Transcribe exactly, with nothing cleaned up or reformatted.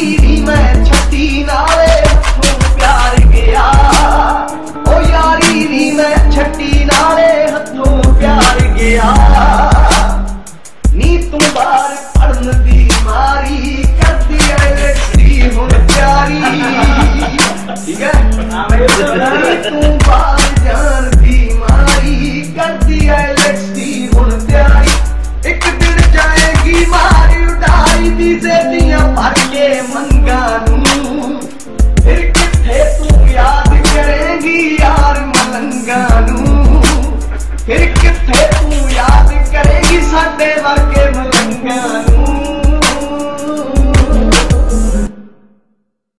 यारी नी मैं छट्टी नाले हथों प्यार गया, ओ यारी नी मैं छट्टी नाले हथों प्यार गया। नी तू बार पढ़न दी मारी कर दी एलएसडी हुण प्यारी, ठीक है। तू बार जान दी मारी कर दी एलएसडी हुण प्यारी। एक दिन जाएगी मारी उड़ाई डीजे दियां भर के मंगा नूं, फिर किथे तू याद करेगी यार मलंगा नूं, फिर किथे तू याद करेगी साडे वर्गे मलंगा नूं।